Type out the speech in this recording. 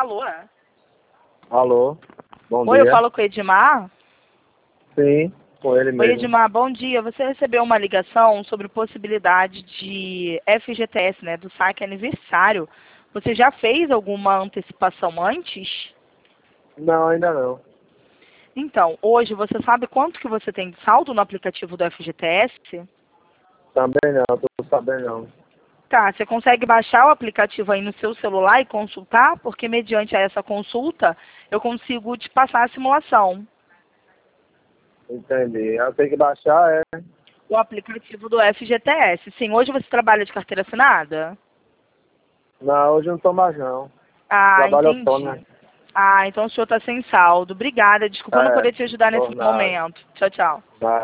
Alô? Alô, bom Oi, dia. eu falo com o Edmar. Sim, com ele Oi, mesmo. Edmar, bom dia. Você recebeu uma ligação sobre possibilidade de FGTS, né, do saque aniversário. Você já fez alguma antecipação antes? Não, ainda não. Então, hoje você sabe quanto que você tem de saldo no aplicativo do FGTS? Também não, tô sabendo não. Tá, você consegue baixar o aplicativo aí no seu celular e consultar? Porque mediante essa consulta, eu consigo te passar a simulação. Entendi. Eu tenho que baixar, é? O aplicativo do FGTS. Sim, hoje você trabalha de carteira assinada? Não, hoje eu não tô mais não. Ah, Trabalho entendi. autônomo. Ah, então o senhor está sem saldo. Obrigada. Desculpa não É, poder te ajudar nesse por nada. momento. Tchau, tchau. Vai.